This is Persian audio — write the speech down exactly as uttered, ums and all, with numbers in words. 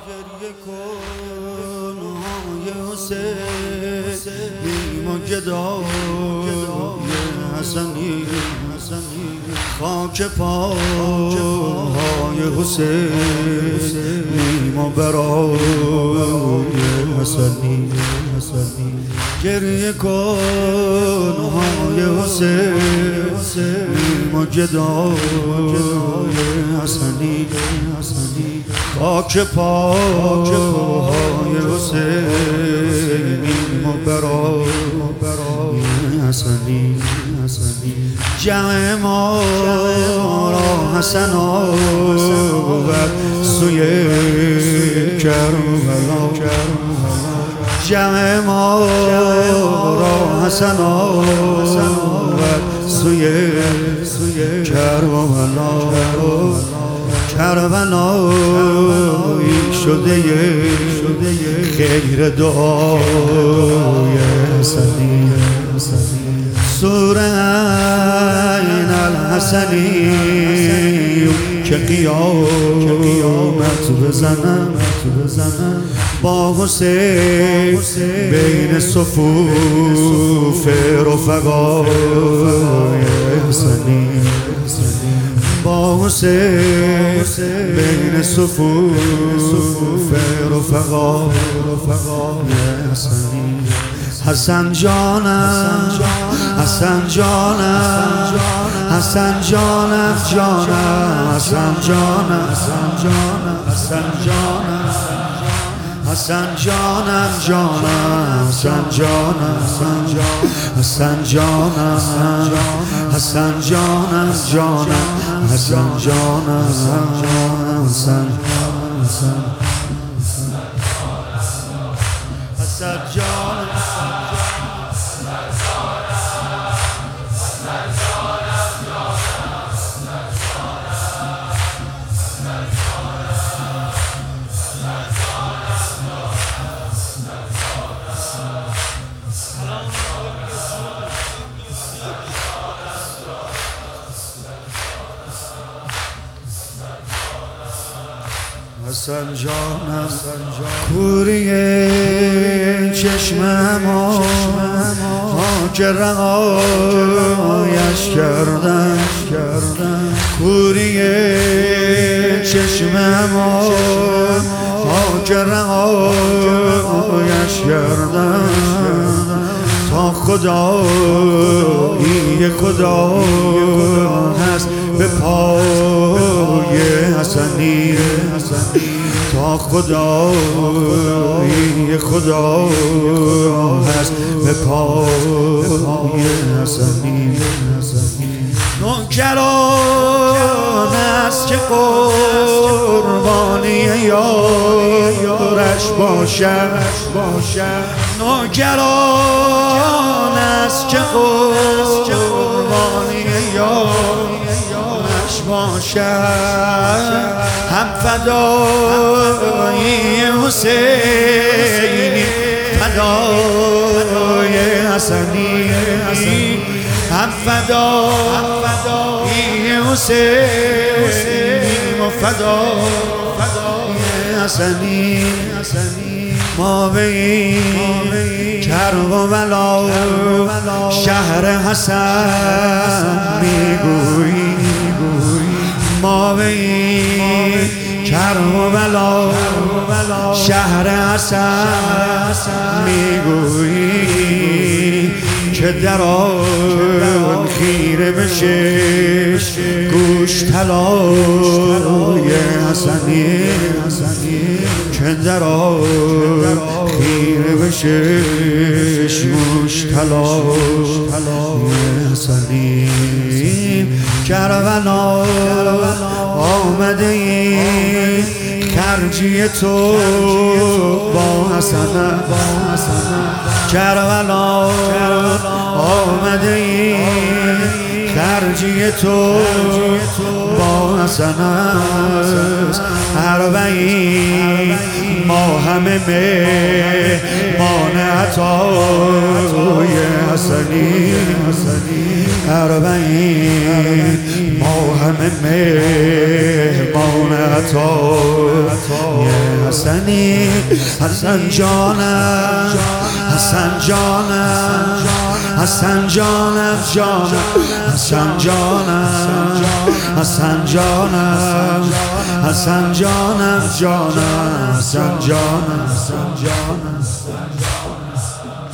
گریه کن های حسینیم و گدای حسنی خاک پای حسینیم و برای حسنی گریه کن های حسینیم و گدای حسنی خاک پای حسینیم و برای حسنی جمع ما را حسن آورد سوی کربلا جمع ما را حسن آورد سوی کربلا کربلایی شده خیر دعای حسنی سوره این الحسنی که قیامت بزنم با حسین بین صفوف رفقای حسنی با حسین بین صفوف رفقای حسنی حسن جانم حسن جانم حسن جانم جانم حسن جانم حسن جانم حسن جانم جانم حسن جانم حسن جانم حسن جانم جانم حسن جانم حسن حسن جانم حسن جانم کوری چشمم ها که رعایش کردم کوری چشمم ها که رعایش کردم تا خدایی خدا هست به پای حسنی تا خدایی خدا هست به پای حسنی نوکران است که قربانی یارش باشد نوکران است که قربانی یارش باشد هم فدای حسینی فدای حسنی هم فدای حسینی و فدای حسنی ما به این کربلا شهر حسن میگوییم ما به این کربلا شهر حسن میگوییم که در آن خیره بشه گوش طلای حسنی که در آن خیره بشه گوش طلای حسنی کربلا آمده این خرجی تو با حسن کربلا آمده این خرجی تو با حسن اربعین ما همه مهمان عطای حسنی اربعین ما همه مهمان عطا یه حسنی حسن جانم حسن جانم حسن جانم جانم حسن جانم حسن جانم حسن جانم جانم حسن جانم حسن جانم